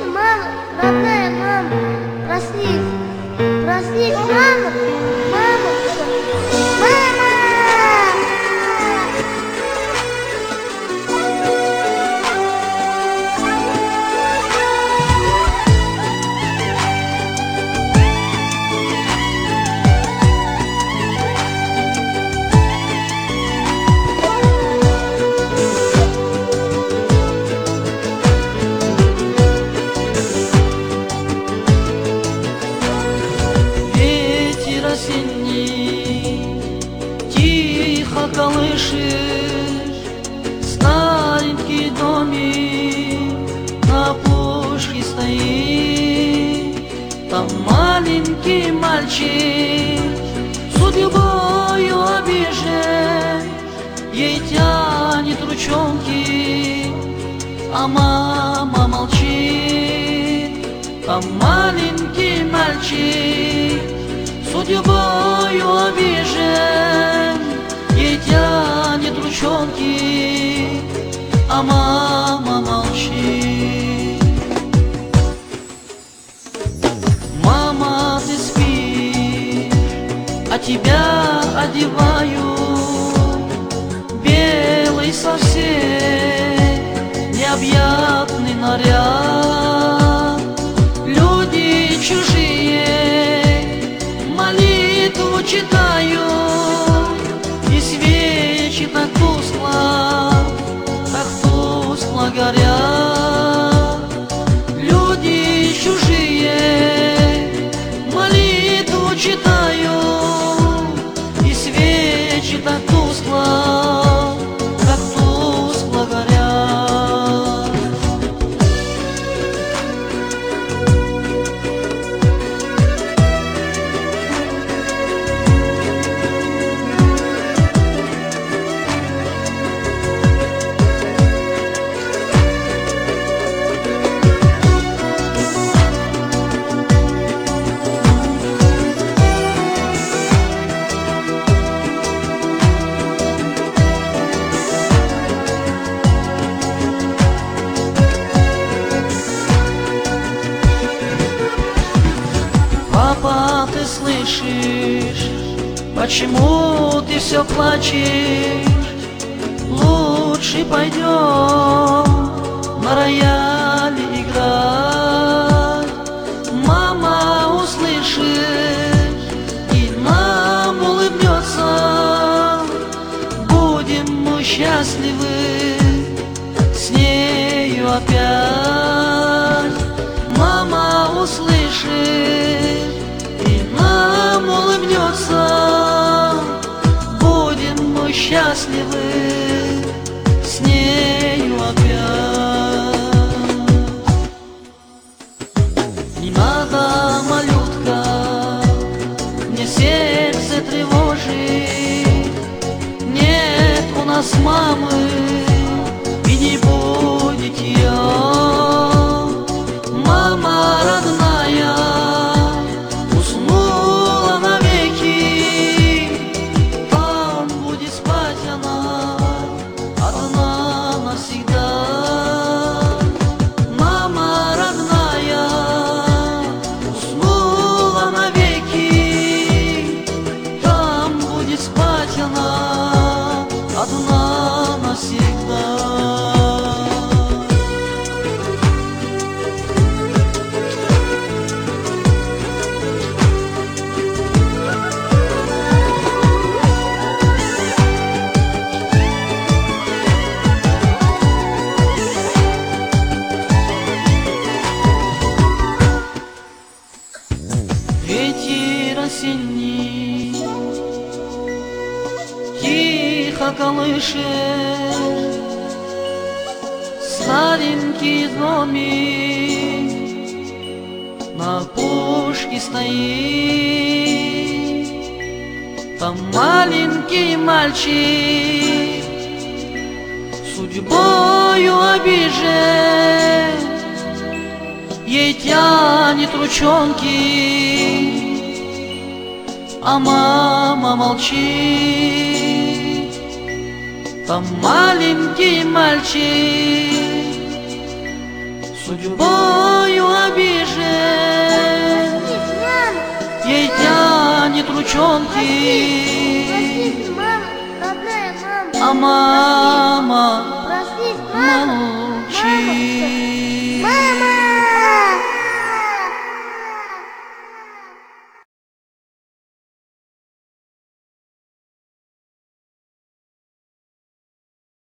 Мама, родная мама, проснись, проснись, мама, мама, мама! Осенний тихо колышешь старенький домик, на опушке стоит. Там маленький мальчик судьбою обижен, ей тянет ручонки, а мама молчит. Там маленький мальчик судьбою обижен, ей тянет ручонки, а мама молчит. Мама, ты спишь, а тебя одеваю белый совсем необъятный наряд. Люди чужие молитву читаю, и свечи так тускло горят. Люди чужие молитву читаю, и свечи так тускло горят. Папа, ты слышишь, почему ты все плачешь? Лучше пойдем на рояле играть. Мама услышит и нам улыбнется. Будем мы счастливы с нею опять. Мама услышит и нам улыбнется. Будем мы счастливы с нею опять. Не надо, малютка, мне сердце тревожит. Нет у нас мамы и не будет ее. Мама родная уснула навеки, там будет спать она одна навсегда. Мама родная уснула навеки, там будет спать она одна навсегда. Ветер осенний тихо колышет старенький домик, на опушке стоит. Там маленький мальчик судьбою обижен, ей тянет ручонки, а мама молчит. Там маленький мальчик судьбою ручонки, Простите, мама, родная мама. а мама Простите, мама, молчит.